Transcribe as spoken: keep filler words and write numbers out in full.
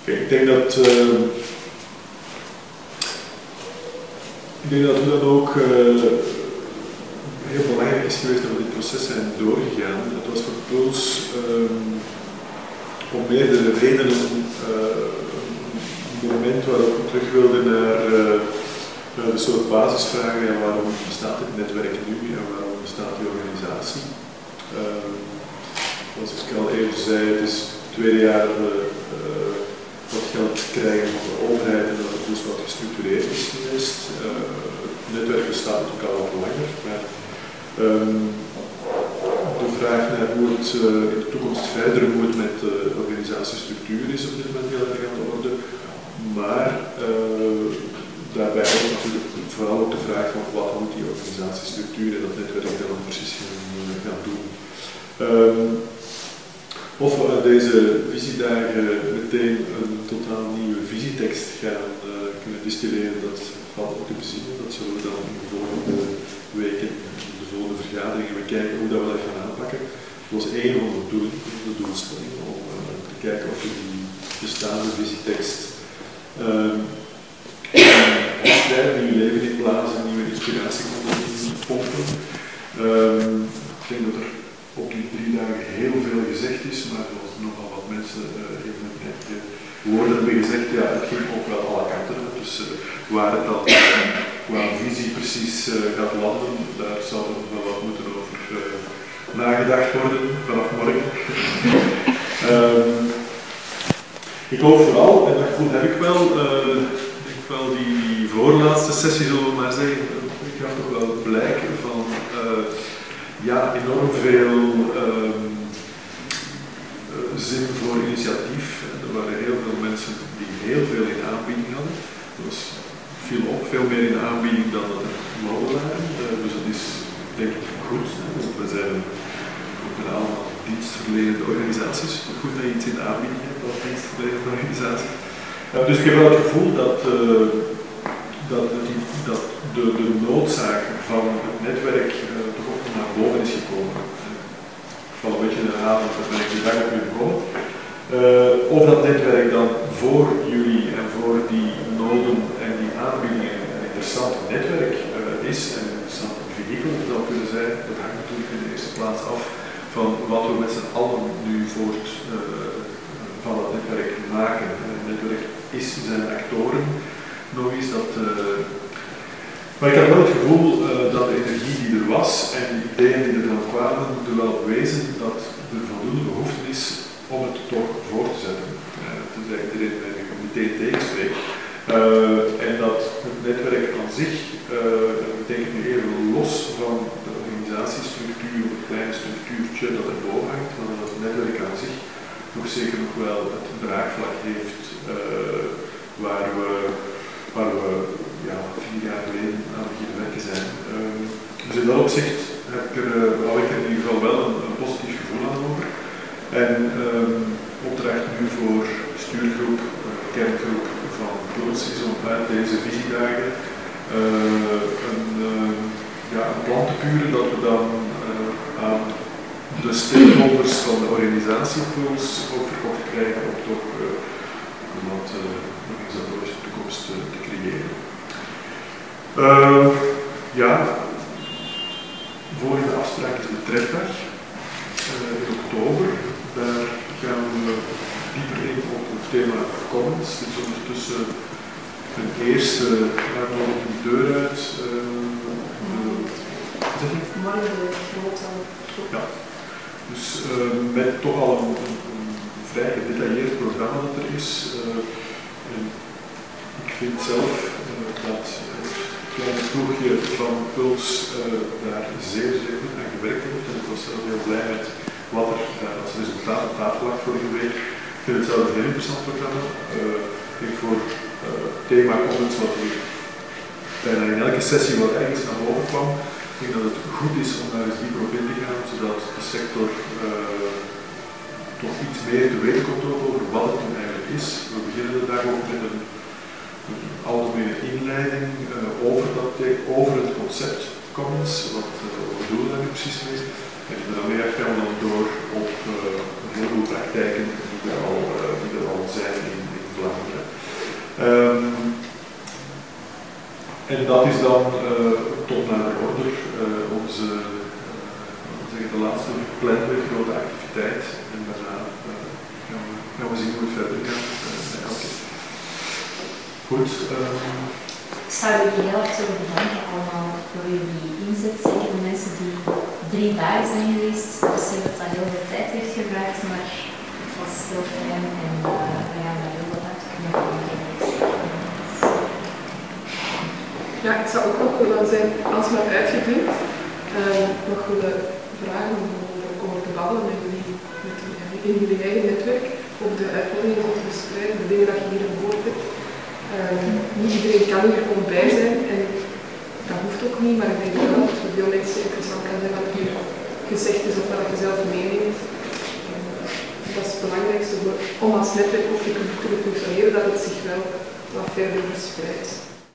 Kijk, ik denk dat uh, ik denk dat we dan ook uh, heel belangrijk is geweest dat we dit proces zijn doorgegaan. Het was voor Puls um, om meerdere redenen uh, een moment waarop we terug wilden naar uh, de soort basisvragen. Ja, waarom bestaat dit netwerk nu en waarom bestaat die organisatie? Uh, zoals ik al even zei, het is het tweede jaar uh, uh, wat geld krijgen van de overheid en dat het dus wat gestructureerd is geweest. Uh, het netwerk bestaat natuurlijk al wat langer, maar um, de vraag naar hoe het uh, in de toekomst verder moet met de organisatiestructuur is op dit moment heel erg aan de orde. Maar uh, daarbij ook natuurlijk vooral ook de vraag van wat moet die organisatiestructuur en dat netwerk dan precies gaan, gaan doen. Um, of we uit deze visiedagen meteen een totaal nieuwe visietekst gaan uh, kunnen distilleren, dat valt ook te bezien. Dat zullen we dan in de volgende weken, in de volgende vergaderingen, bekijken hoe dat we dat gaan aanpakken. Dat was één van de doelen, de doelstelling, om uh, te kijken of we die bestaande visietekst uh, herschrijven, nieuw leven inblazen, nieuwe inspiratie konden pompen. Uh, ik denk dat er op die drie dagen heel veel gezegd is, maar zoals nogal wat mensen uh, even uh, woorden hebben gezegd, ja, het ging ook wel alle kanten op. Dus uh, waar het dan uh, qua visie precies uh, gaat landen, daar zal er nog wel wat moeten over uh, nagedacht worden vanaf morgen. um, ik hoop vooral, en dat gevoel heb ik wel, uh, ik wel die, die voorlaatste sessie, zullen we maar zeggen, ik ga toch wel blijken van uh, ja, enorm veel um, zin voor initiatief. Er waren heel veel mensen die heel veel in aanbieding hadden. Dat viel op, veel meer in aanbieding dan dat er mogen waren. Uh, dus het is denk ik goed. We zijn ook een allemaal dienstverlenende organisaties. Goed dat je iets in aanbieding hebt als dienstverlenende organisatie. Uh, dus ik heb wel het gevoel dat, uh, dat, die, dat de, de noodzaak van het netwerk uh, toch ook naar boven is gekomen. Ik val een beetje in de herhaling, dat ben ik de dag op nu gekomen. Uh, of dat netwerk dan voor jullie en voor die noden en die aanbiedingen een interessant netwerk uh, is en een interessant vehikel zou kunnen zijn, dat hangt natuurlijk in de eerste plaats af van wat we met z'n allen nu voort uh, van dat netwerk maken. Het netwerk is zijn actoren nog eens dat. Uh, Maar ik had wel het gevoel uh, dat de energie die er was en de ideeën die er dan kwamen, er wel op wezen dat er voldoende behoefte is om het toch voor te zetten. Uh, dat is eigenlijk de reden dat ik hem meteen tegenspreek. Uh, en dat het netwerk aan zich, uh, dat betekent nu even los van de organisatiestructuur, het kleine structuurtje dat er boven hangt, maar dat het netwerk aan zich nog zeker nog wel het draagvlak heeft uh, waar we, waar we ja, vier jaar geleden aan beginnen werken zijn. Uh, dus in dat opzicht heb ik er, uh, hou ik er in ieder geval wel een, een positief gevoel aan over. En um, opdracht nu voor stuurgroep, uh, kerngroep van Puls is om uit deze visiedagen uh, een, uh, ja, een plan te puren dat we dan uh, aan de stakeholders van de organisatie Puls ook verkocht krijgen om toch uh, een wat uh, organisatorische toekomst uh, te creëren. Uh, ja, volgende afspraak is de trefdag uh, in oktober. Daar gaan we dieper in op het thema commons. Dus ondertussen een eerste uitnodiging de deur uit. Uh, ja, dus uh, met toch al een, een, een vrij gedetailleerd programma dat er is. Uh, en ik vind zelf uh, dat kleine ploegje van Puls uh, daar zeer, zeer goed aan gewerkt heeft. En ik was zelf heel blij met wat er uh, als resultaat op tafel lag vorige week. Ik vind het zelf een heel interessant programma. Uh, ik denk voor uh, thema commons, wat hier bijna in elke sessie wat ergens naar boven kwam. Ik denk dat het goed is om daar eens dieper op in te gaan, zodat de sector uh, toch iets meer te weten komt over wat het nu eigenlijk is. We beginnen de dag ook met een een algemene inleiding uh, over, dat, over het concept commons, wat uh, we doen daar nu precies mee. En daarmee gaan we dan door op uh, een heleboel praktijken die er al, uh, die er al zijn in, in En dat is dan uh, tot naar de order uh, onze uh, zeg, de laatste geplande grote activiteit. En daarna uh, gaan, we, gaan we zien hoe het verder gaat. Uh, elke. Goed. Um, Ik zou jullie heel erg willen bedanken allemaal voor jullie inzet. Zeker de mensen die drie dagen zijn geweest. Ik zie dat dat heel veel tijd heeft gebruikt, maar het was heel fijn en uh, we gaan daar heel wat uit kunnen maken. Ja, ik zou ook nog willen zijn, als maar uitgedrukt, uh, nog willen vragen om over te babbelen met jullie, met jullie, in jullie eigen netwerk, over de uitnodigingen om te verspreiden, de dingen dat je hier gehoord hebt. Uh, niet iedereen kan hier gewoon bij zijn en dat hoeft ook niet, maar ik denk wel dat het voor veel mensen interessant kan zijn wat hier gezegd is of wat je zelf meeneemt. Uh, dat is het belangrijkste om als netwerk ook te kunnen functioneren, dat het zich wel wat verder verspreidt.